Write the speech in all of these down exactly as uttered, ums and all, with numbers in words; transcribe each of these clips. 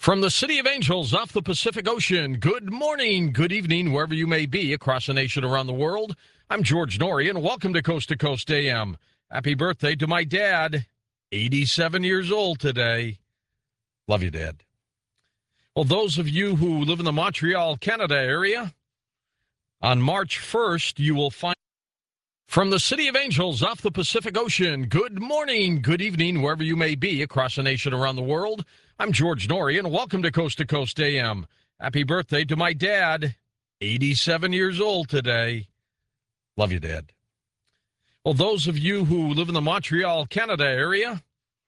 From the City of Angels off the Pacific Ocean, good morning, good evening, wherever you may be across the nation, around the world. I'm George Noory, and welcome to Coast to Coast A M. Happy birthday to my dad, eighty-seven years old today. Love you, Dad. Well, those of you who live in the Montreal, Canada area, on March first, you will find from the City of Angels off the Pacific Ocean, good morning, good evening, wherever you may be across the nation, around the world. I'm George Noory, and welcome to Coast to Coast A M. Happy birthday to my dad, eighty-seven years old today. Love you, Dad. Well, those of you who live in the Montreal, Canada area,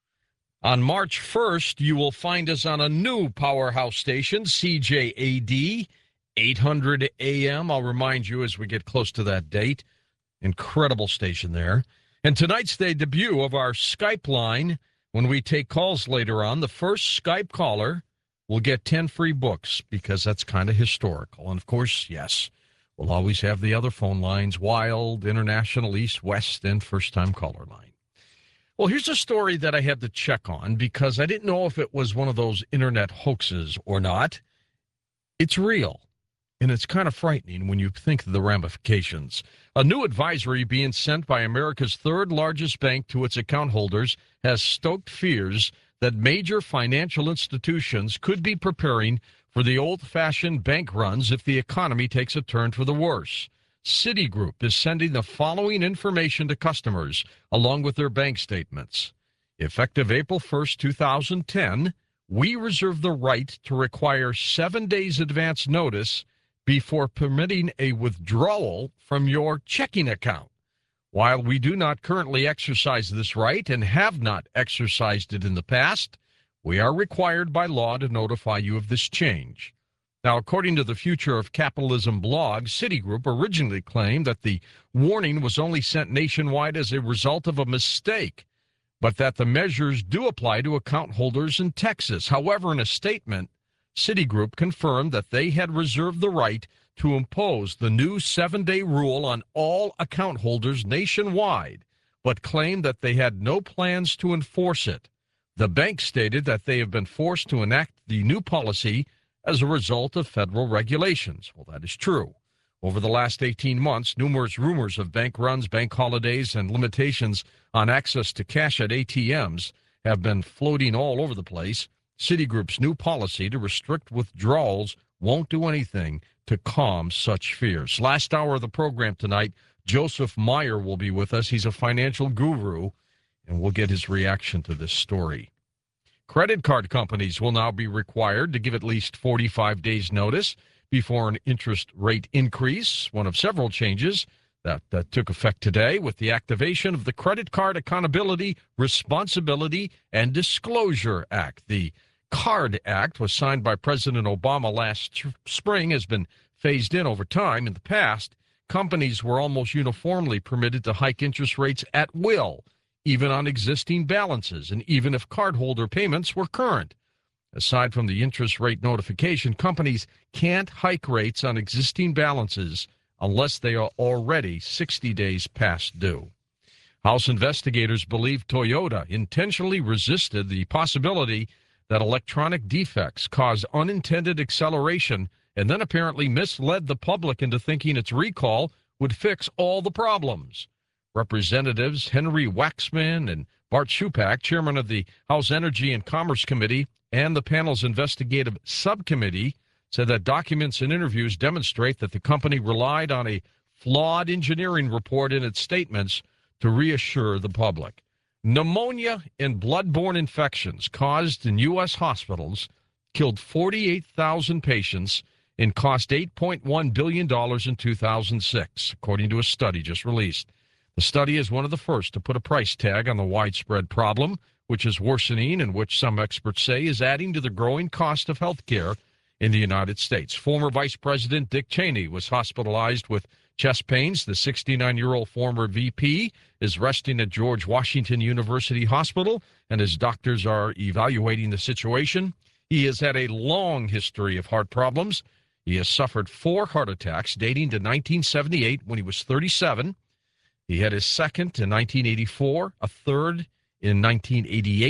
on March first, you will find us on a new powerhouse station, C J A D, eight hundred A M. I'll remind you as we get close to that date. Incredible station there. And tonight's the debut of our Skype line. When we take calls later on, the first Skype caller will get ten free books because that's kind of historical. And, of course, yes, we'll always have the other phone lines, Wild, International, East, West, and first-time caller line. Well, here's a story that I had to check on because I didn't know if it was one of those internet hoaxes or not. It's real, and it's kind of frightening when you think of the ramifications. A new advisory being sent by America's third-largest bank to its account holders has stoked fears that major financial institutions could be preparing for the old-fashioned bank runs if the economy takes a turn for the worse. Citigroup is sending the following information to customers, along with their bank statements. Effective April first, two thousand ten, we reserve the right to require seven days advance notice before permitting a withdrawal from your checking account. While we do not currently exercise this right and have not exercised it in the past, we are required by law to notify you of this change. Now, according to the Future of Capitalism blog, Citigroup originally claimed that the warning was only sent nationwide as a result of a mistake, but that the measures do apply to account holders in Texas. However, in a statement, Citigroup confirmed that they had reserved the right to impose the new seven-day rule on all account holders nationwide, but claimed that they had no plans to enforce it. The bank stated that they have been forced to enact the new policy as a result of federal regulations. Well, that is true. Over the last eighteen months, numerous rumors of bank runs, bank holidays, and limitations on access to cash at A T Ms have been floating all over the place. Citigroup's new policy to restrict withdrawals won't do anything to calm such fears. Last hour of the program tonight, Joseph Meyer will be with us. He's a financial guru, and we'll get his reaction to this story. Credit card companies will now be required to give at least forty-five days notice before an interest rate increase, one of several changes that, that took effect today with the activation of the Credit Card Accountability, Responsibility, and Disclosure Act. The CARD Act was signed by President Obama last spring, has been phased in over time. In the past, companies were almost uniformly permitted to hike interest rates at will, even on existing balances, and even if cardholder payments were current. Aside from the interest rate notification, companies can't hike rates on existing balances unless they are already sixty days past due. House investigators believe Toyota intentionally resisted the possibility that electronic defects caused unintended acceleration and then apparently misled the public into thinking its recall would fix all the problems. Representatives Henry Waxman and Bart Schupak, chairman of the House Energy and Commerce Committee and the panel's investigative subcommittee, said that documents and interviews demonstrate that the company relied on a flawed engineering report in its statements to reassure the public. Pneumonia and blood-borne infections caused in U S hospitals killed forty-eight thousand patients and cost eight point one billion dollars in two thousand six, according to a study just released. The study is one of the first to put a price tag on the widespread problem, which is worsening and which some experts say is adding to the growing cost of health care in the United States. Former Vice President Dick Cheney was hospitalized with chest pains. The sixty-nine-year-old former V P is resting at George Washington University Hospital, and his doctors are evaluating the situation. He has had a long history of heart problems. He has suffered four heart attacks dating to nineteen seventy-eight when he was thirty-seven. He had his second in nineteen eighty-four, a third in nineteen eighty-eight,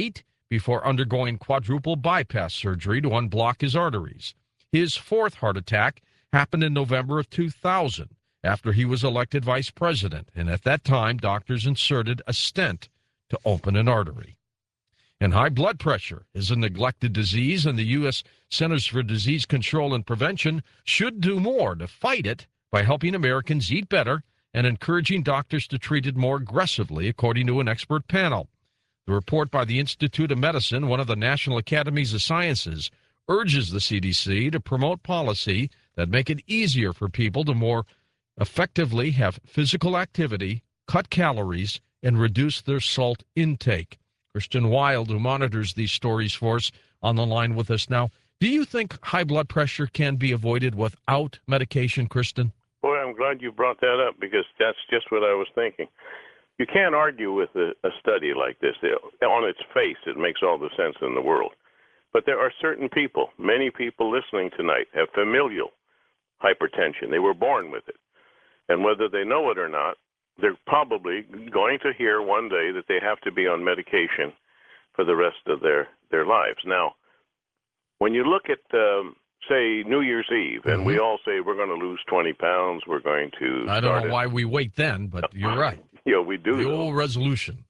before undergoing quadruple bypass surgery to unblock his arteries. His fourth heart attack happened in November of two thousand after he was elected vice president, and at that time, doctors inserted a stent to open an artery. And high blood pressure is a neglected disease, and the U S Centers for Disease Control and Prevention should do more to fight it by helping Americans eat better and encouraging doctors to treat it more aggressively, according to an expert panel. The report by the Institute of Medicine, one of the National Academies of Sciences, urges the C D C to promote policy that make it easier for people to more effectively have physical activity, cut calories, and reduce their salt intake. Christian Wild, who monitors these stories for us, on the line with us now. Do you think high blood pressure can be avoided without medication, Kristen? Boy, I'm glad you brought that up, because that's just what I was thinking. You can't argue with a, a study like this. It, on its face, it makes all the sense in the world. But there are certain people, many people listening tonight, have familial hypertension. They were born with it. And whether they know it or not, they're probably going to hear one day that they have to be on medication for the rest of their, their lives. Now, when you look at, um, say, New Year's Eve, and mm-hmm. we all say we're going to lose twenty pounds, we're going to I don't know why we wait then, but you're right. Yeah, we do. The old resolution.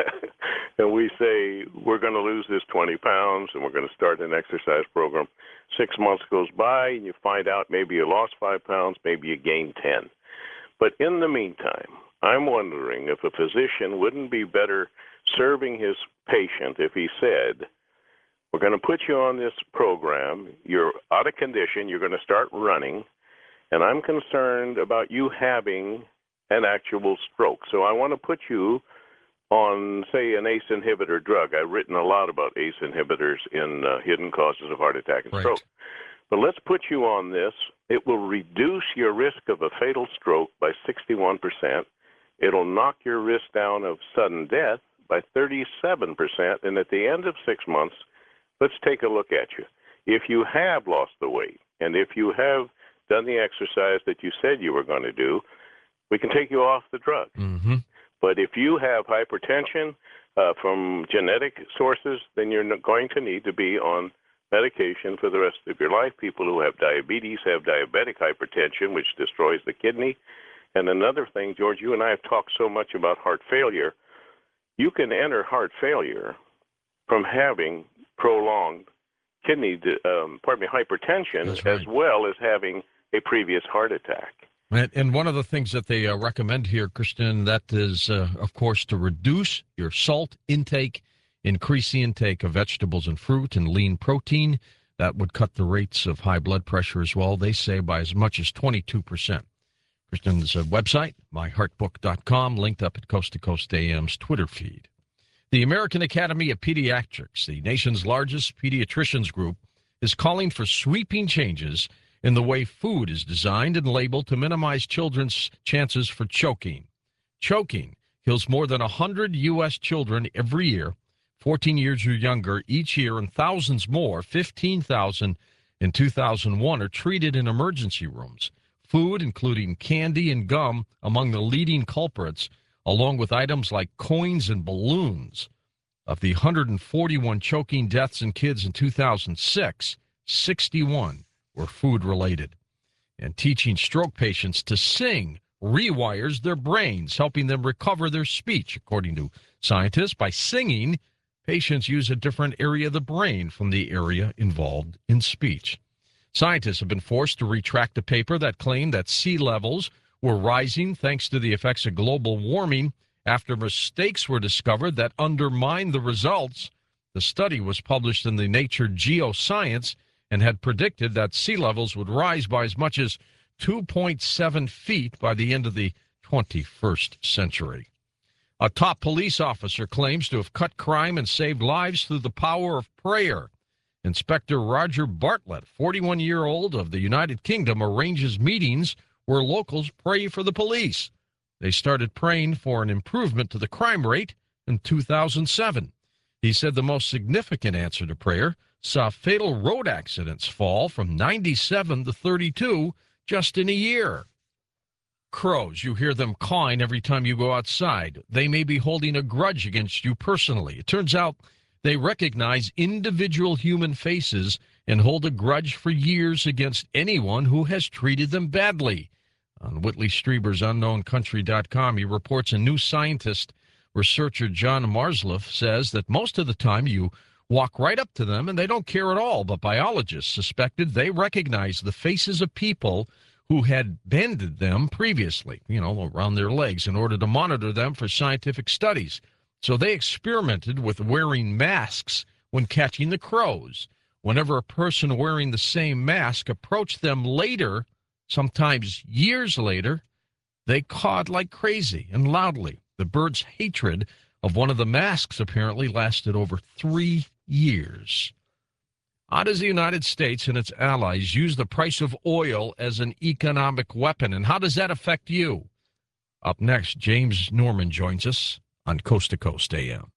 And we say we're going to lose this twenty pounds, and we're going to start an exercise program. Six months goes by, and you find out maybe you lost five pounds, maybe you gained ten. But in the meantime, I'm wondering if a physician wouldn't be better serving his patient if he said, we're going to put you on this program, you're out of condition, you're going to start running, and I'm concerned about you having an actual stroke. So I want to put you on, say, an A C E inhibitor drug. I've written a lot about A C E inhibitors in uh, Hidden Causes of Heart Attack and right. Stroke. But let's put you on this. It will reduce your risk of a fatal stroke by sixty-one percent. It'll knock your risk down of sudden death by thirty-seven percent. And at the end of six months, let's take a look at you. If you have lost the weight, and if you have done the exercise that you said you were going to do, we can take you off the drug. Mm-hmm. But if you have hypertension uh, from genetic sources, then you're going to need to be on medication for the rest of your life. People who have diabetes have diabetic hypertension, which destroys the kidney. And another thing, George, you and I have talked so much about heart failure. You can enter heart failure from having prolonged kidney, um, pardon me, hypertension, right. as well as having a previous heart attack. And, and one of the things that they uh, recommend here, Kristen, that is, uh, of course, to reduce your salt intake, increase the intake of vegetables and fruit and lean protein. That would cut the rates of high blood pressure as well, they say, by as much as twenty-two percent. Kristen's uh, website, my heart book dot com, linked up at Coast to Coast A M's Twitter feed. The American Academy of Pediatrics, the nation's largest pediatricians group, is calling for sweeping changes in the way food is designed and labeled to minimize children's chances for choking. Choking kills more than one hundred U S children every year, fourteen years or younger each year, and thousands more, fifteen thousand in two thousand one, are treated in emergency rooms. Food, including candy and gum, among the leading culprits, along with items like coins and balloons. Of the one hundred forty-one choking deaths in kids in two thousand six, sixty-one were food-related. And teaching stroke patients to sing rewires their brains, helping them recover their speech. According to scientists, by singing, patients use a different area of the brain from the area involved in speech. Scientists have been forced to retract a paper that claimed that sea levels were rising thanks to the effects of global warming after mistakes were discovered that undermined the results. The study was published in the Nature Geoscience and had predicted that sea levels would rise by as much as two point seven feet by the end of the twenty-first century. A top police officer claims to have cut crime and saved lives through the power of prayer. Inspector Roger Bartlett, forty-one-year-old of the United Kingdom, arranges meetings where locals pray for the police. They started praying for an improvement to the crime rate in two thousand seven. He said the most significant answer to prayer saw fatal road accidents fall from ninety-seven to thirty-two just in a year. Crows, you hear them cawing every time you go outside. They may be holding a grudge against you personally. It turns out They recognize individual human faces and hold a grudge for years against anyone who has treated them badly. On Whitley Strieber's unknown country dot com, he reports a new scientist, researcher John Marsloff, says that most of the time you walk right up to them and they don't care at all, but biologists suspected they recognized the faces of people who had banded them previously, you know, around their legs in order to monitor them for scientific studies. So they experimented with wearing masks when catching the crows. Whenever a person wearing the same mask approached them later, sometimes years later, they cawed like crazy and loudly. The bird's hatred of one of the masks apparently lasted over three years. How does the United States and its allies use the price of oil as an economic weapon, and how does that affect you? Up next, James Norman joins us on Coast to Coast A M.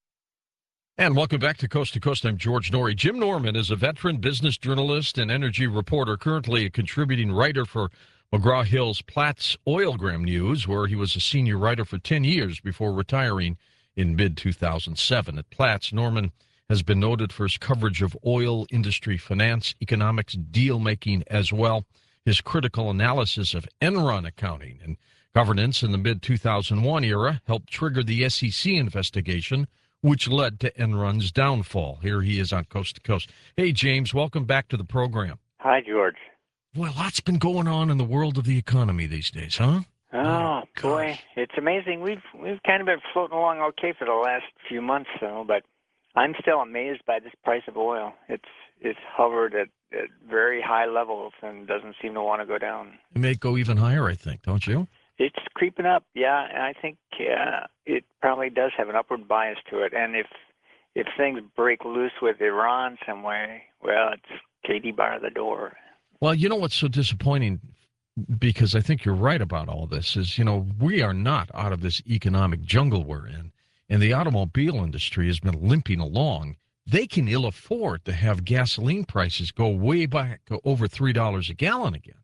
And welcome back to Coast to Coast. I'm George Noory. Jim Norman is a veteran business journalist and energy reporter, currently a contributing writer for McGraw-Hill's Platts Oilgram News, where he was a senior writer for ten years before retiring in mid two thousand seven. At Platts, Norman has been noted for his coverage of oil industry finance, economics, deal-making as well. His critical analysis of Enron accounting and governance in the mid two thousand one era helped trigger the S E C investigation, which led to Enron's downfall. Here he is on Coast to Coast. Hey, James, welcome back to the program. Hi, George. Well, lots been going on in the world of the economy these days, huh? Oh, oh boy, gosh. It's amazing. We've we've kind of been floating along okay for the last few months, though, but I'm still amazed by this price of oil. It's it's hovered at, at very high levels and doesn't seem to want to go down. It may go even higher, I think, don't you? It's creeping up, yeah, and I think uh, it probably does have an upward bias to it. And if if things break loose with Iran some way, well, it's Katie bar the door. Well, you know what's so disappointing, because I think you're right about all this, is, you know, we are not out of this economic jungle we're in, and the automobile industry has been limping along. They can ill afford to have gasoline prices go way back over three dollars a gallon again.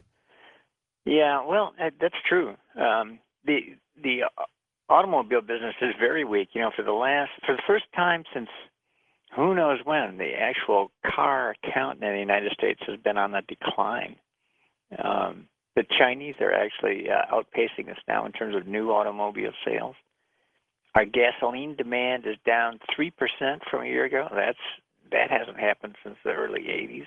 Yeah, well, that's true. Um, the the automobile business is very weak. You know, for the last for the first time since who knows when, the actual car count in the United States has been on the decline. Um, the Chinese are actually uh, outpacing us now in terms of new automobile sales. Our gasoline demand is down three percent from a year ago. That's that hasn't happened since the early eighties.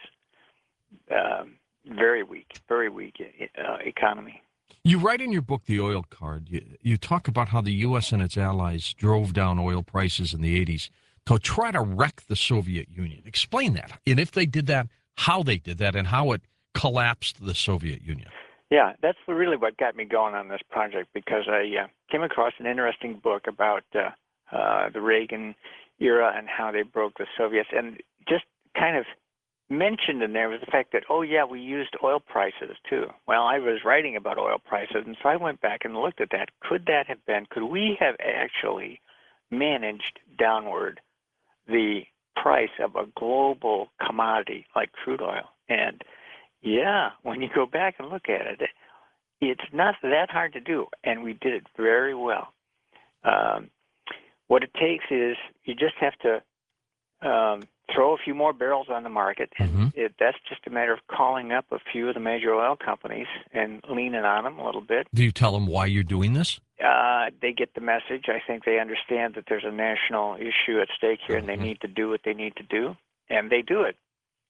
Um, very weak, very weak uh, economy. You write in your book, The Oil Card, you, you talk about how the U S and its allies drove down oil prices in the eighties to try to wreck the Soviet Union. Explain that. And if they did that, how they did that, and how it collapsed the Soviet Union. Yeah, that's really what got me going on this project, because I uh, came across an interesting book about uh, uh, the Reagan era and how they broke the Soviets. And just kind of mentioned in there was the fact that, oh, yeah, we used oil prices, too. Well, I was writing about oil prices, and so I went back and looked at that. Could that have been, could we have actually managed downward the price of a global commodity like crude oil? And yeah, when you go back and look at it, it's not that hard to do, and we did it very well. Um, what it takes is you just have to um, throw a few more barrels on the market, and Mm-hmm. it, that's just a matter of calling up a few of the major oil companies and leaning on them a little bit. Do you tell them why you're doing this? Uh, they get the message. I think they understand that there's a national issue at stake here, and they Mhm. need to do what they need to do, and they do it.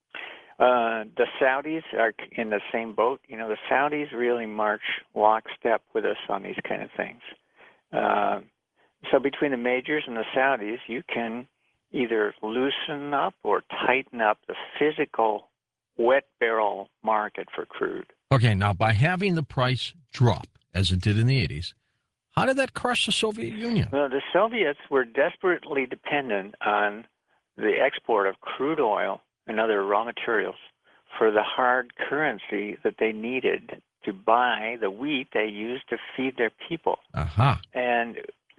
Uh, the Saudis are in the same boat. You know, the Saudis really march lockstep with us on these kind of things. Uh, so between the majors and the Saudis, you can either loosen up or tighten up the physical wet barrel market for crude. Okay, now by having the price drop, as it did in the eighties, how did that crush the Soviet Union? Well, the Soviets were desperately dependent on the export of crude oil and other raw materials for the hard currency that they needed to buy the wheat they used to feed their people. Aha. And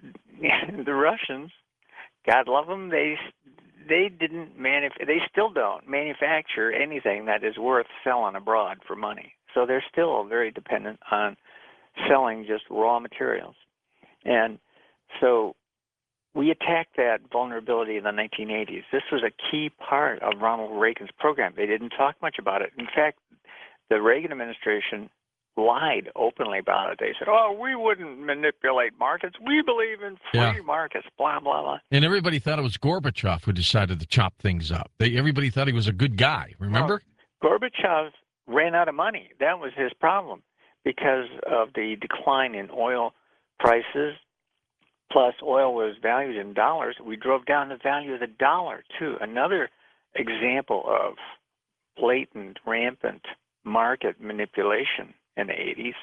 the Russians, God love them, they they didn't manuf- they still don't manufacture anything that is worth selling abroad for money. So they're still very dependent on selling just raw materials. And so we attacked that vulnerability in the nineteen eighties. This was a key part of Ronald Reagan's program. They didn't talk much about it. In fact, the Reagan administration lied openly about it. They said, oh, we wouldn't manipulate markets. We believe in free Yeah. markets, blah, blah, blah. And everybody thought it was Gorbachev who decided to chop things up. They, everybody thought he was a good guy, remember? Well, Gorbachev ran out of money. That was his problem because of the decline in oil prices. Plus, oil was valued in dollars. We drove down the value of the dollar, too. Another example of blatant, rampant market manipulation in the eighties.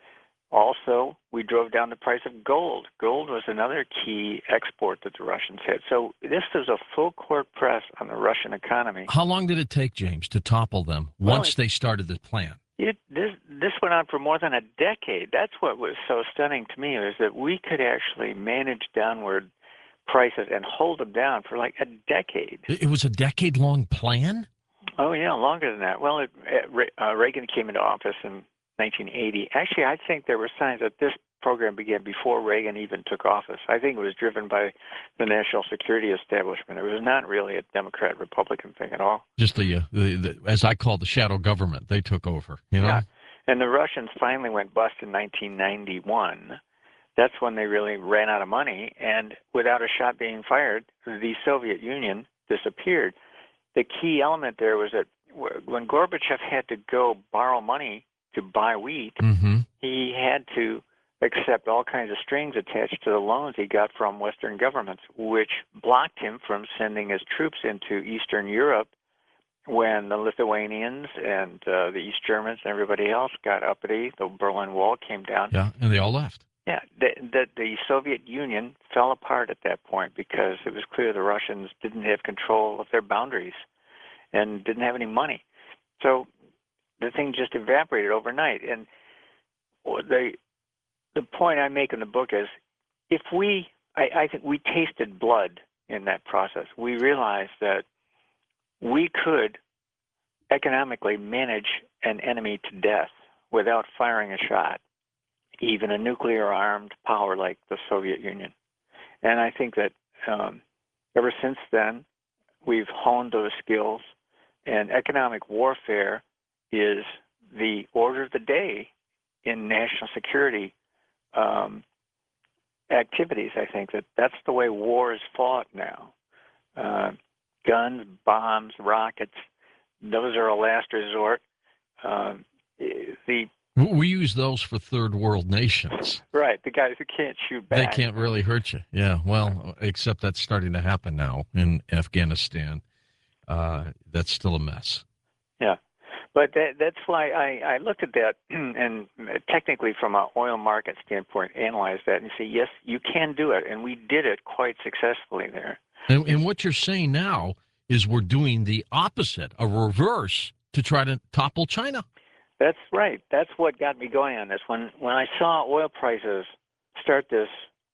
Also, we drove down the price of gold. Gold was another key export that the Russians had. So this was a full court press on the Russian economy. How long did it take, James, to topple them Well, once it- they started the plan? It, this this went on for more than a decade. That's what was so stunning to me, is that we could actually manage downward prices and hold them down for like a decade. It it was a decade-long plan? Oh yeah, longer than that. Well, it, it, Re- uh, Reagan came into office in nineteen eighty. Actually, I think there were signs that this program began before Reagan even took office. I think it was driven by the national security establishment. It was not really a Democrat-Republican thing at all. Just the, uh, the, the, as I call the shadow government, they took over, you know? Yeah. And the Russians finally went bust in nineteen ninety-one. That's when they really ran out of money, and without a shot being fired, the Soviet Union disappeared. The key element there was that when Gorbachev had to go borrow money to buy wheat, Mm-hmm. he had to accept all kinds of strings attached to the loans he got from Western governments, which blocked him from sending his troops into Eastern Europe when the Lithuanians and uh, the East Germans and everybody else got uppity. The Berlin Wall came down. Yeah, and they all left. Yeah, the, the, the Soviet Union fell apart at that point because it was clear the Russians didn't have control of their boundaries and didn't have any money. So the thing just evaporated overnight. And the the point I make in the book is, if we, I, I think we tasted blood in that process. We realized that we could economically manage an enemy to death without firing a shot, even a nuclear-armed power like the Soviet Union. And I think that um, ever since then, we've honed those skills, and economic warfare is the order of the day in national security um, activities. I think that that's the way war is fought now. Uh, guns, bombs, rockets, those are a last resort. Um, the We use those for third world nations. Right, the guys who can't shoot back. They can't really hurt you. Yeah, well, except that's starting to happen now in Afghanistan. Uh, that's still a mess. Yeah, but that, that's why I, I looked at that and technically from an oil market standpoint analyzed that and say, yes, you can do it. And we did it quite successfully there. And, and what you're saying now is we're doing the opposite, a reverse to try to topple China. That's right. That's what got me going on this. When when I saw oil prices start this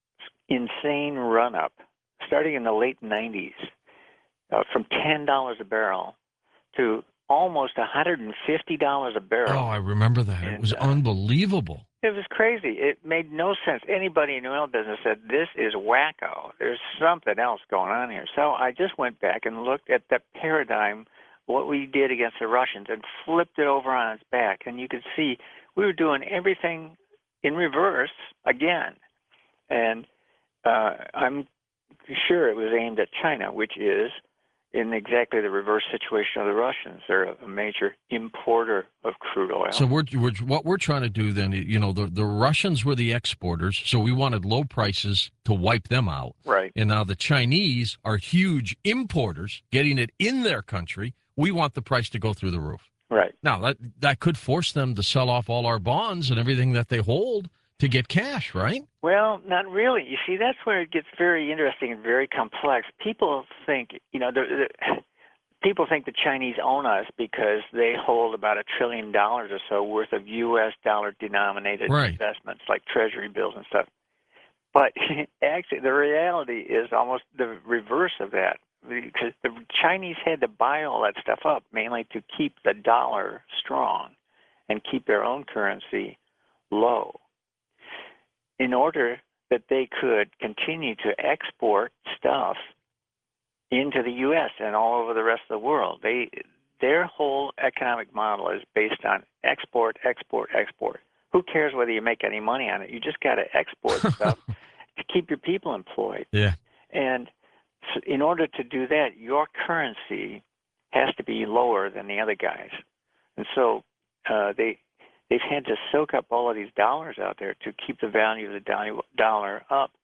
insane run-up, starting in the late nineties, uh, from ten dollars a barrel to almost one hundred fifty dollars a barrel. Oh, I remember that. And, It was uh, unbelievable. It was crazy. It made no sense. Anybody in the oil business said, this is wacko. There's something else going on here. So I just went back and looked at that paradigm, what we did against the Russians, and flipped it over on its back. And you could see we were doing everything in reverse again. And uh, I'm sure it was aimed at China, which is in exactly the reverse situation of the Russians. They're a major importer of crude oil. So we're, we're what we're trying to do then, you know, the, the Russians were the exporters, so we wanted low prices to wipe them out. Right. And now the Chinese are huge importers, getting it in their country. We want the price to go through the roof. Right. Now, that, that could force them to sell off all our bonds and everything that they hold to get cash, right? Well, not really. You see, that's where it gets very interesting and very complex. People think, you know, the, the, people think the Chinese own us because they hold about a trillion dollars or so worth of U S dollar denominated Right. investments like treasury bills and stuff. But actually, the reality is almost the reverse of that, because the Chinese had to buy all that stuff up mainly to keep the dollar strong and keep their own currency low. In order that they could continue to export stuff into the U S and all over the rest of the world. They their whole economic model is based on export, export, export. Who cares whether you make any money on it? You just got to export stuff to keep your people employed. Yeah. And so in order to do that, your currency has to be lower than the other guys. And so uh, they they've had to soak up all of these dollars out there to keep the value of the dollar up.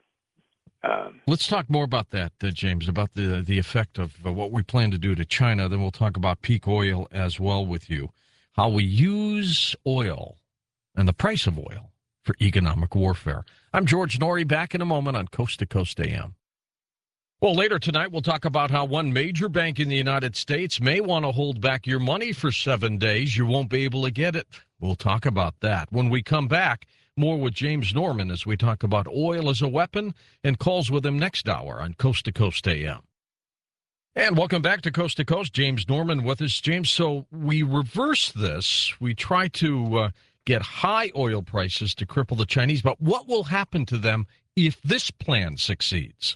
Um, Let's talk more about that, uh, James, about the the effect of uh, what we plan to do to China. Then we'll talk about peak oil as well with you, how we use oil and the price of oil for economic warfare. I'm George Noory, back in a moment on Coast to Coast A M. Well, later tonight, we'll talk about how one major bank in the United States may want to hold back your money for seven days. You won't be able to get it. We'll talk about that. When we come back, more with James Norman as we talk about oil as a weapon and calls with him next hour on Coast to Coast A M. And welcome back to Coast to Coast. James Norman with us. James, so we reverse this. We try to uh, get high oil prices to cripple the Chinese, but what will happen to them if this plan succeeds?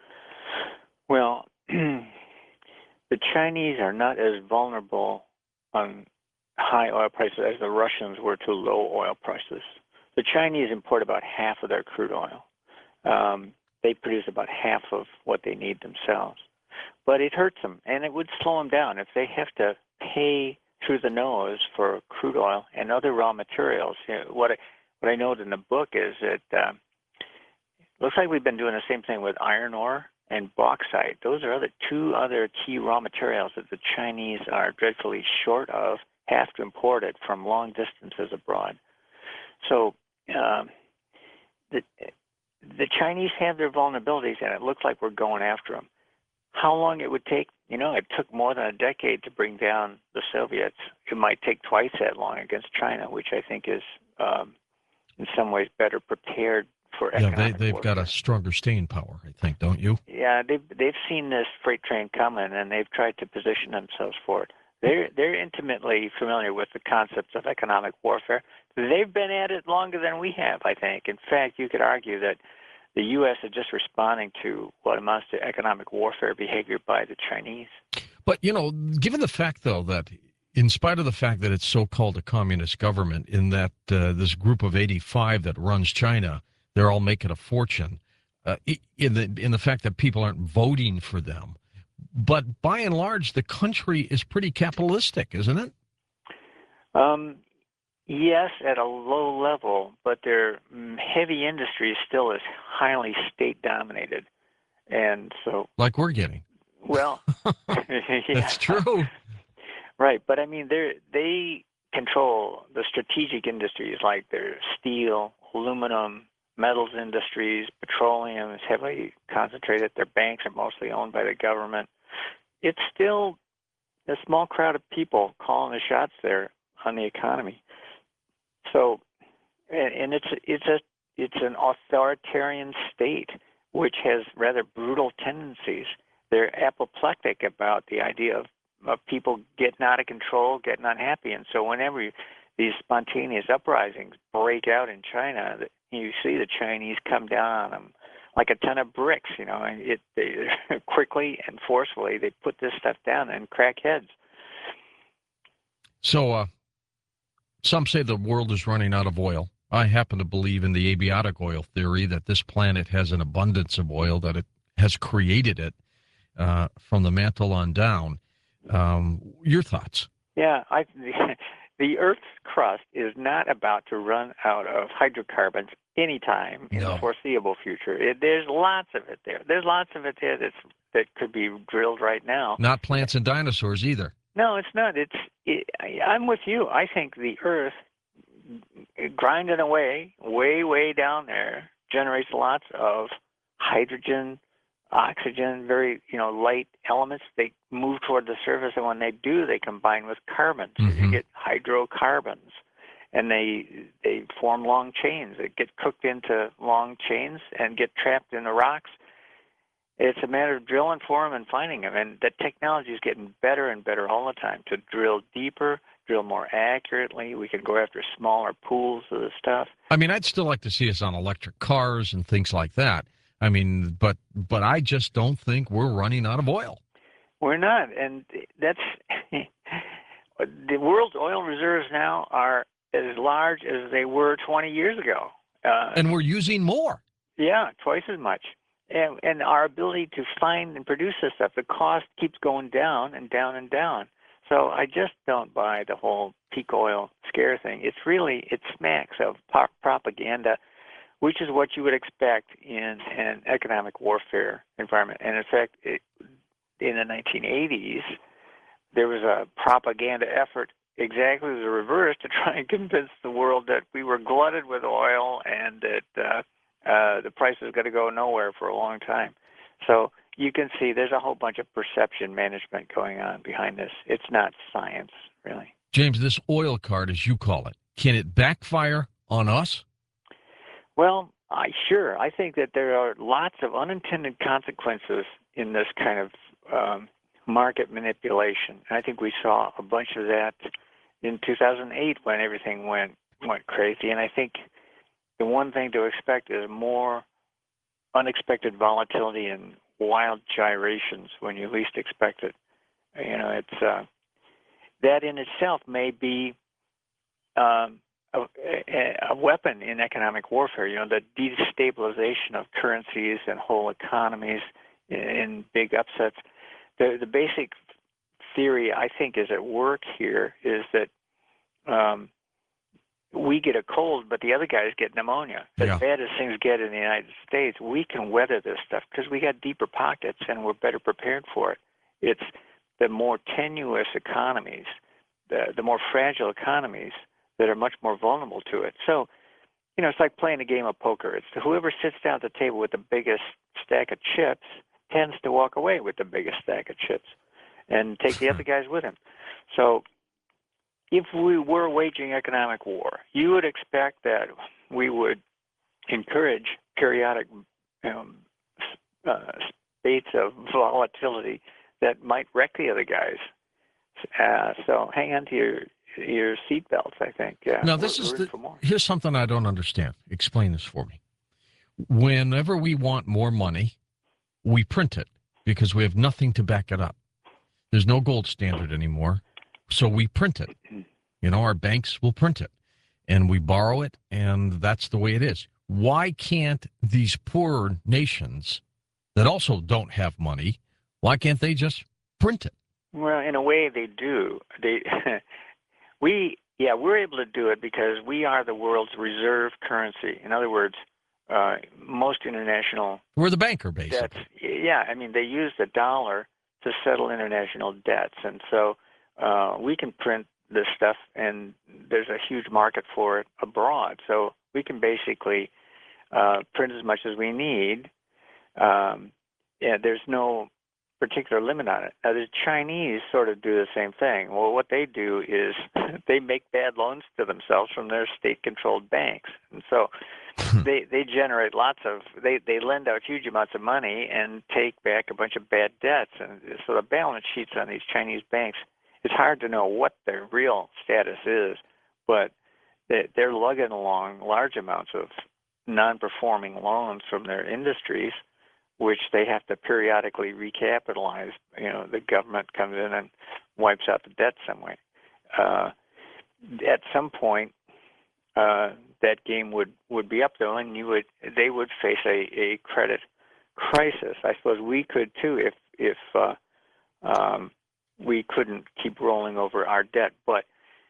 Well, the Chinese are not as vulnerable on high oil prices as the Russians were to low oil prices. The Chinese import about half of their crude oil. Um, they produce about half of what they need themselves. But it hurts them, and it would slow them down if they have to pay through the nose for crude oil and other raw materials. You know, what I, what I note in the book is that um, it looks like we've been doing the same thing with iron ore and bauxite. Those are the two other key raw materials that the Chinese are dreadfully short of, have to import it from long distances abroad. So um, the the Chinese have their vulnerabilities, and it looks like we're going after them. How long it would take? You know, it took more than a decade to bring down the Soviets. It might take twice that long against China, which I think is, um, in some ways, better prepared for Yeah, economic they, they've warfare. got a stronger staying power, I think, don't you? Yeah, they've they've seen this freight train coming, and they've tried to position themselves for it. They're they're intimately familiar with the concepts of economic warfare. They've been at it longer than we have, I think. In fact, you could argue that the U S is just responding to what amounts to economic warfare behavior by the Chinese. But, you know, given the fact, though, that in spite of the fact that it's so-called a communist government, in that uh, this group of eighty-five that runs China, they're all making a fortune, uh, in the in the fact that people aren't voting for them. But by and large, the country is pretty capitalistic, isn't it? Um, yes, at a low level, but their heavy industry still is highly state-dominated. And so... Like we're getting. Well... yeah. That's true. Right, but I mean, they they control the strategic industries like their steel, aluminum, metals industries, petroleum is heavily concentrated. Their banks are mostly owned by the government. It's still a small crowd of people calling the shots there on the economy. So, and, and it's it's a it's an authoritarian state which has rather brutal tendencies. They're apoplectic about the idea of, of people getting out of control, getting unhappy, and so whenever you, these spontaneous uprisings break out in China, you see the Chinese come down on them like a ton of bricks, you know, and it they, quickly and forcefully they put this stuff down and crack heads. So, uh, some say the world is running out of oil. I happen to believe in the abiotic oil theory that this planet has an abundance of oil, that it has created it uh, from the mantle on down. Um, your thoughts? Yeah, I, the, the Earth's crust is not about to run out of hydrocarbons anytime in No. the foreseeable future. It, there's lots of it there. There's lots of it there that's, that could be drilled right now. Not plants and dinosaurs either. No, it's not. It's. It, I'm with you. I think the Earth, grinding away, way, way down there, generates lots of hydrogen, oxygen, very, you know, light elements. They move toward the surface, and when they do, they combine with carbon. So Mm-hmm. you get hydrocarbons, and they they form long chains. They get cooked into long chains and get trapped in the rocks. It's a matter of drilling for them and finding them, and the technology is getting better and better all the time to drill deeper, drill more accurately. We can go after smaller pools of the stuff. I mean, I'd still like to see us on electric cars and things like that. I mean, but but I just don't think we're running out of oil. We're not, and that's the world's oil reserves now are as large as they were twenty years ago. Uh, and we're using more. Yeah, twice as much. And, and our ability to find and produce this stuff, the cost keeps going down and down and down. So I just don't buy the whole peak oil scare thing. It's really, it smacks of pop propaganda, which is what you would expect in an economic warfare environment. And in fact, it, in the nineteen eighties, there was a propaganda effort exactly the reverse to try and convince the world that we were glutted with oil and that uh, uh, the price is going to go nowhere for a long time. So you can see there's a whole bunch of perception management going on behind this. It's not science, really. James, this oil card, as you call it, can it backfire on us? Well, I sure. I think that there are lots of unintended consequences in this kind of um, market manipulation. I think we saw a bunch of that in two thousand eight when everything went went crazy. And I think the one thing to expect is more unexpected volatility and wild gyrations when you least expect it. You know, it's uh, that in itself may be um, a, a weapon in economic warfare. You know, the destabilization of currencies and whole economies in, in big upsets. The the basic theory I think is at work here is that um, we get a cold, but the other guys get pneumonia. As Yeah. bad as things get in the United States, we can weather this stuff because we got deeper pockets and we're better prepared for it. It's the more tenuous economies, the, the more fragile economies that are much more vulnerable to it. So, you know, it's like playing a game of poker. It's whoever sits down at the table with the biggest stack of chips tends to walk away with the biggest stack of chips and take the other guys with him. So if we were waging economic war, you would expect that we would encourage periodic um, uh, states of volatility that might wreck the other guys. Uh, so hang on to your your seatbelts, I think. Uh, Now, this we're, is we're the, in for more. here's something I don't understand. Explain this for me. Whenever we want more money, we print it because we have nothing to back it up. There's no gold standard anymore, so we print it. You know, our banks will print it, and we borrow it, and that's the way it is. Why can't these poorer nations that also don't have money, why can't they just print it? Well, in a way, they do. They, we, yeah, we're able to do it because we are the world's reserve currency. In other words, uh, most international We're the banker, basically. debts, yeah, I mean, they use the dollar to settle international debts, and so uh, we can print this stuff, and there's a huge market for it abroad. So we can basically uh, print as much as we need. Um, yeah, there's no particular limit on it. Now, the Chinese sort of do the same thing. Well, what they do is they make bad loans to themselves from their state-controlled banks, and so they they generate lots of they they lend out huge amounts of money and take back a bunch of bad debts, and so the balance sheets on these Chinese banks, it's hard to know what their real status is, but they, they're lugging along large amounts of non-performing loans from their industries, which they have to periodically recapitalize. You know, the government comes in and wipes out the debt some way. Uh, at some point, uh, that game would, would be up though, and you would they would face a, a credit crisis. I suppose we could too if if uh, um, we couldn't keep rolling over our debt. But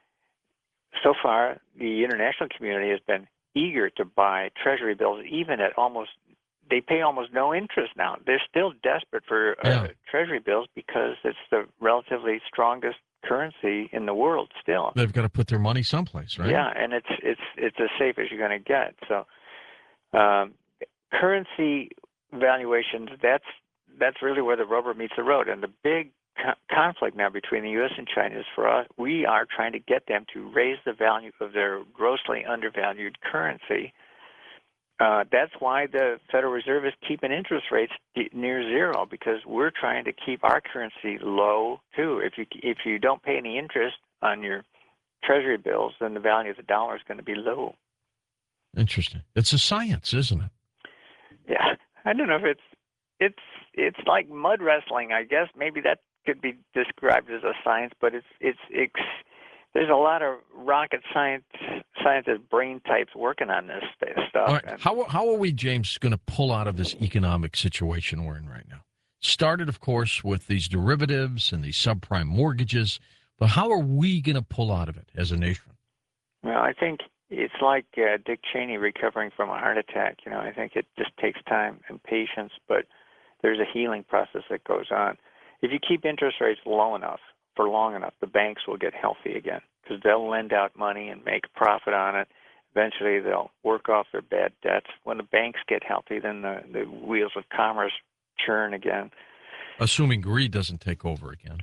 so far, the international community has been eager to buy Treasury bills, even at almost they pay almost no interest now. They're still desperate for uh, Yeah. Treasury bills because it's the relatively strongest currency in the world still. They've got to put their money someplace, right? Yeah, and it's it's it's as safe as you're going to get. So, um, currency valuations, that's that's really where the rubber meets the road. And the big co- conflict now between the U S and China is for us. We are trying to get them to raise the value of their grossly undervalued currency. Uh, that's why the Federal Reserve is keeping interest rates near zero, because we're trying to keep our currency low too. If you if you don't pay any interest on your Treasury bills, then the value of the dollar is going to be low. Interesting. It's a science, isn't it? Yeah, I don't know if it's it's it's like mud wrestling. I guess maybe that could be described as a science, but it's it's, it's there's a lot of rocket science scientist brain types working on this stuff. All right. How how are we, James, going to pull out of this economic situation we're in right now? Started, of course, with these derivatives and these subprime mortgages, but how are we going to pull out of it as a nation? Well, I think it's like uh, Dick Cheney recovering from a heart attack. You know, I think it just takes time and patience, but there's a healing process that goes on. If you keep interest rates low enough for long enough, the banks will get healthy again because they'll lend out money and make a profit on it. Eventually, they'll work off their bad debts. When the banks get healthy, then the, the wheels of commerce churn again. Assuming greed doesn't take over again.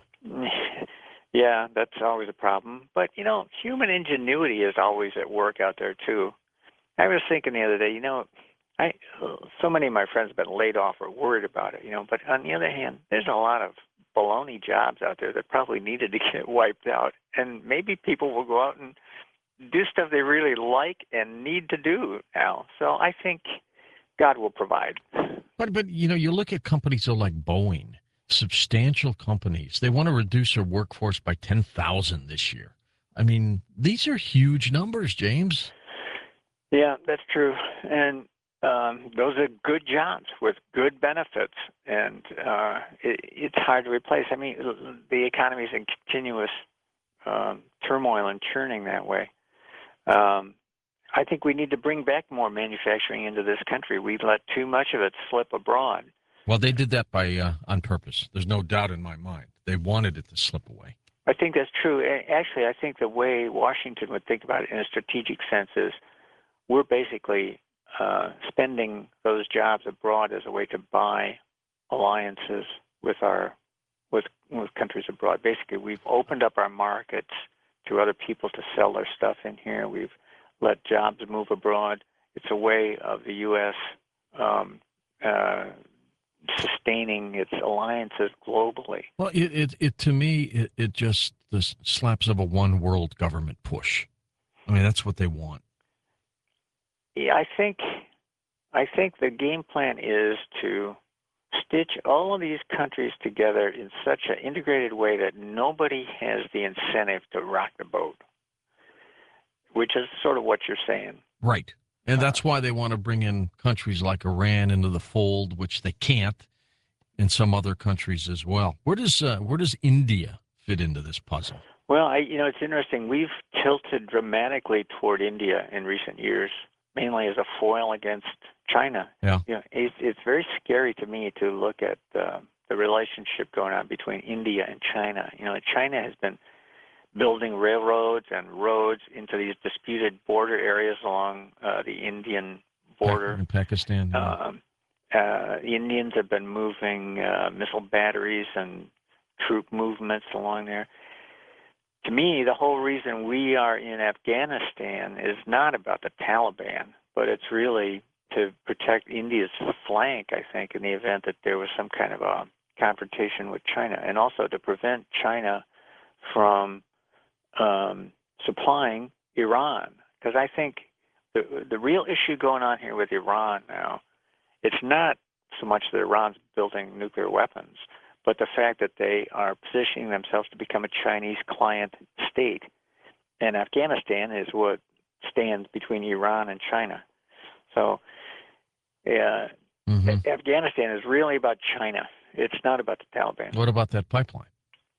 Yeah, that's always a problem. But, you know, human ingenuity is always at work out there, too. I was thinking the other day, you know, I so many of my friends have been laid off or worried about it, you know, but on the other hand, there's a lot of baloney jobs out there that probably needed to get wiped out. And maybe people will go out and do stuff they really like and need to do now. So I think God will provide. But, but you know, you look at companies like Boeing, substantial companies. They want to reduce their workforce by ten thousand this year. I mean, these are huge numbers, James. Yeah, that's true. And um, those are good jobs with good benefits. And uh, it, it's hard to replace. I mean, the economy is in continuous um, turmoil and churning that way. Um, I think we need to bring back more manufacturing into this country. We let too much of it slip abroad. Well, they did that by uh, on purpose. There's no doubt in my mind. They wanted it to slip away. I think that's true. Actually, I think the way Washington would think about it in a strategic sense is we're basically uh, spending those jobs abroad as a way to buy alliances with our with with countries abroad. Basically, we've opened up our markets to other people to sell their stuff in here. We've let jobs move abroad. It's a way of the U S Um, uh, sustaining its alliances globally. Well, it, it, it to me, it, it just the slaps of a one world government push. I mean, that's what they want. Yeah, I think, I think the game plan is to stitch all of these countries together in such an integrated way that nobody has the incentive to rock the boat, which is sort of what you're saying. Right. And that's why they want to bring in countries like Iran into the fold, which they can't, and some other countries as well. Where does uh, where does India fit into this puzzle? Well, I, you know, it's interesting. We've tilted dramatically toward India in recent years, mainly as a foil against China. Yeah. You know, it's, it's very scary to me to look at uh, the relationship going on between India and China. You know, China has been building railroads and roads into these disputed border areas along uh, the Indian border. In Pakistan. Yeah. Um, uh, the Indians have been moving uh, missile batteries and troop movements along there. To me, the whole reason we are in Afghanistan is not about the Taliban, but it's really to protect India's flank, I think, in the event that there was some kind of a confrontation with China, and also to prevent China from Um, supplying Iran, because I think the the real issue going on here with Iran now, it's not so much that Iran's building nuclear weapons, but the fact that they are positioning themselves to become a Chinese client state, and Afghanistan is what stands between Iran and China. So, uh, mm-hmm. Afghanistan is really about China. It's not about the Taliban. What about that pipeline?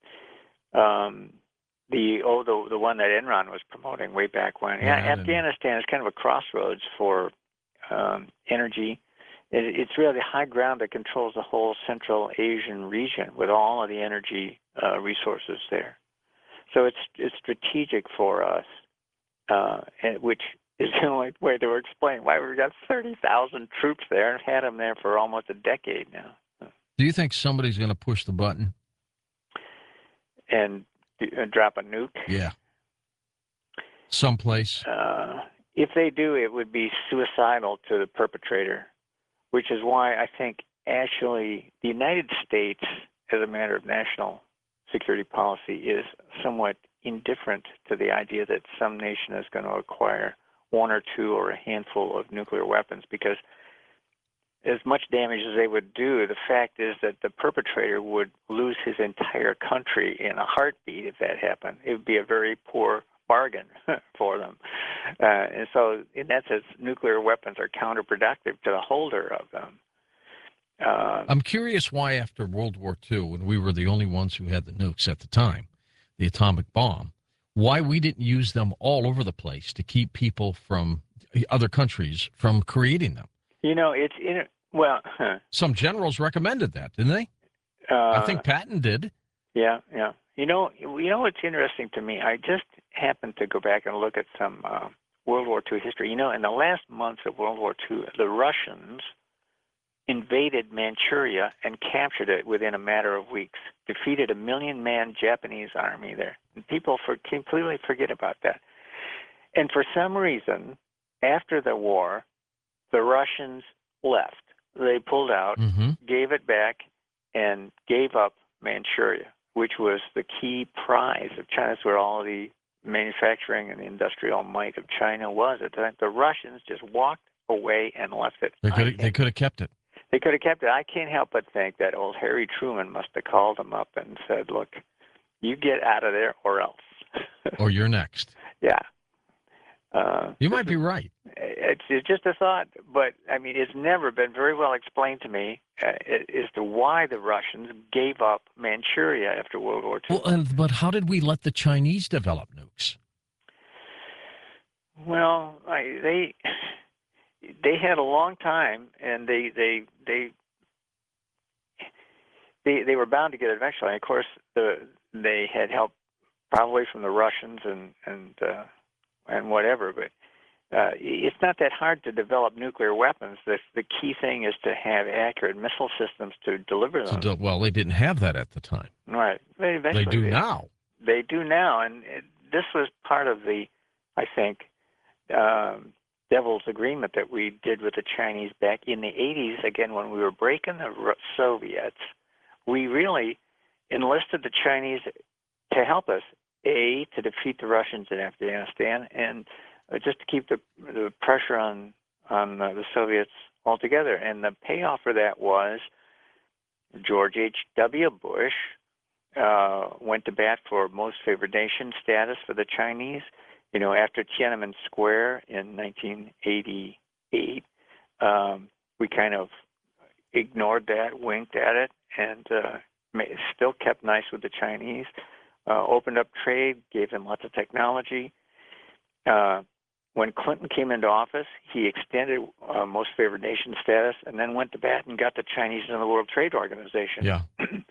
Um. The oh the the one that Enron was promoting way back when. Yeah, yeah Afghanistan is kind of a crossroads for um, energy. It, it's really the high ground that controls the whole Central Asian region with all of the energy uh, resources there. So it's it's strategic for us, uh, and, which is the only way to explain why we've got thirty thousand troops there and had them there for almost a decade now. Do you think somebody's going to push the button? And drop a nuke? Yeah. Someplace? Uh, if they do, it would be suicidal to the perpetrator, which is why I think actually the United States, as a matter of national security policy, is somewhat indifferent to the idea that some nation is going to acquire one or two or a handful of nuclear weapons, because as much damage as they would do, the fact is that the perpetrator would lose his entire country in a heartbeat if that happened. It would be a very poor bargain for them. Uh, and so in that sense, nuclear weapons are counterproductive to the holder of them. Uh, I'm curious why after World War Two, when we were the only ones who had the nukes at the time, the atomic bomb, why we didn't use them all over the place to keep people from other countries from creating them. You know, it's in well. Huh. Some generals recommended that, didn't they? Uh, I think Patton did. Yeah, yeah. You know, you know what's interesting to me? I just happened to go back and look at some uh, World War Two history. You know, in the last months of World War Two, the Russians invaded Manchuria and captured it within a matter of weeks, defeated a million-man Japanese army there. And people for, completely forget about that. And for some reason, after the war, the Russians left. They pulled out, mm-hmm. gave it back, and gave up Manchuria, which was the key prize of China. That's where all the manufacturing and the industrial might of China was at the time. The Russians just walked away and left it. They could they could have kept it. They could have kept it. I can't help but think that old Harry Truman must have called them up and said, look, you get out of there or else. Or you're next. Yeah. Uh, you might be right. It's, it's just a thought, but, I mean, it's never been very well explained to me uh, as to why the Russians gave up Manchuria after World War Two. Well, and, but how did we let the Chinese develop nukes? Well, I, they... They had a long time, and they they they they they were bound to get it eventually. And of course, the they had help probably from the Russians and and uh, and whatever. But uh, it's not that hard to develop nuclear weapons. The the key thing is to have accurate missile systems to deliver them. So, well, they didn't have that at the time. Right. They eventually They do did. now. They do now, and it, this was part of the, I think. Um, devil's agreement that we did with the Chinese back in the eighties, again, when we were breaking the Soviets. We really enlisted the Chinese to help us, A, to defeat the Russians in Afghanistan, and uh, just to keep the, the pressure on, on uh, the Soviets altogether. And the payoff for that was George H W. Bush uh, went to bat for most favored nation status for the Chinese. You know, after Tiananmen Square in nineteen eighty-eight, um, we kind of ignored that, winked at it, and uh, still kept nice with the Chinese, uh, opened up trade, gave them lots of technology. Uh, when Clinton came into office, he extended uh, most favored nation status and then went to bat and got the Chinese into the World Trade Organization. Yeah.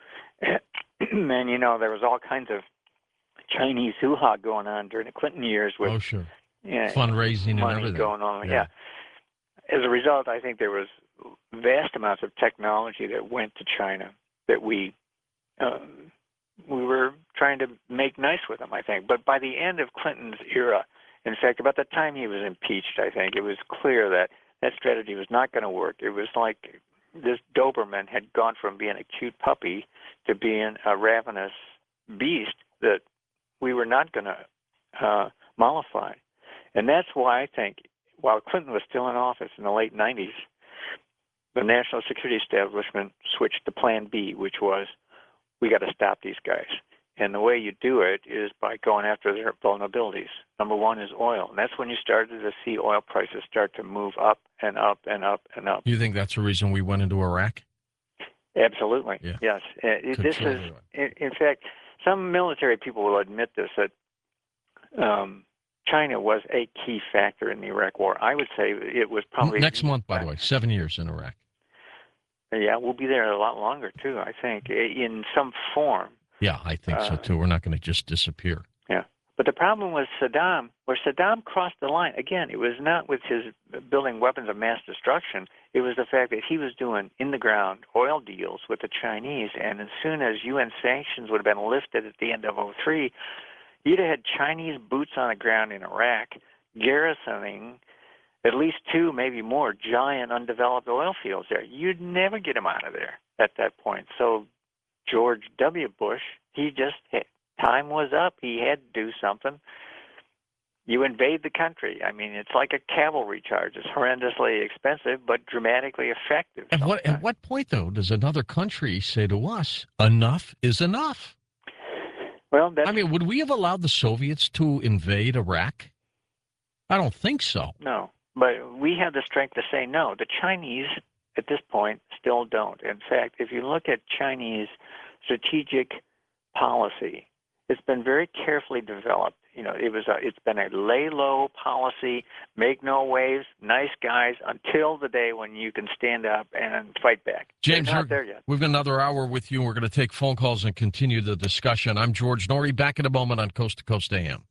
And, you know, there was all kinds of Chinese hoo-ha going on during the Clinton years with oh, sure. yeah, fundraising money and everything going on. Yeah. yeah. As a result, I think there was vast amounts of technology that went to China that we um, we were trying to make nice with them, I think. But by the end of Clinton's era, in fact, about the time he was impeached, I think, it was clear that that strategy was not going to work. It was like this Doberman had gone from being a cute puppy to being a ravenous beast that we were not going to uh, mollify. And that's why I think, while Clinton was still in office in the late nineties, the national security establishment switched to Plan B, which was, we got to stop these guys. And the way you do it is by going after their vulnerabilities. Number one is oil. And that's when you started to see oil prices start to move up and up and up and up. You think that's the reason we went into Iraq? Absolutely. Yeah. Yes. Uh, this is, in, in fact, some military people will admit this, that um, China was a key factor in the Iraq War. I would say it was probably... Next month, by the way, seven years in Iraq. Yeah, we'll be there a lot longer, too, I think, in some form. Yeah, I think uh, so, too. We're not going to just disappear. Yeah. But the problem was Saddam, where Saddam crossed the line. Again, it was not with his building weapons of mass destruction. It was the fact that he was doing in-the-ground oil deals with the Chinese, and as soon as U N sanctions would have been lifted at the end of oh three, you'd have had Chinese boots on the ground in Iraq garrisoning at least two, maybe more, giant undeveloped oil fields there. You'd never get them out of there at that point. So George W. Bush, he just time was up. He had to do something. You invade the country. I mean, it's like a cavalry charge. It's horrendously expensive, but dramatically effective. At what, at what point, though, does another country say to us, enough is enough? Well, that's, I mean, would we have allowed the Soviets to invade Iraq? I don't think so. no. But we have the strength to say no. The Chinese, at this point, still don't. In fact, if you look at Chinese strategic policy, it's been very carefully developed. You know, it was a, it's been a lay low policy, make no waves, nice guys, until the day when you can stand up and fight back. James, They're not there yet. we've got another hour with you. We're going to take phone calls and continue the discussion. I'm George Norrie, back in a moment on Coast to Coast A M.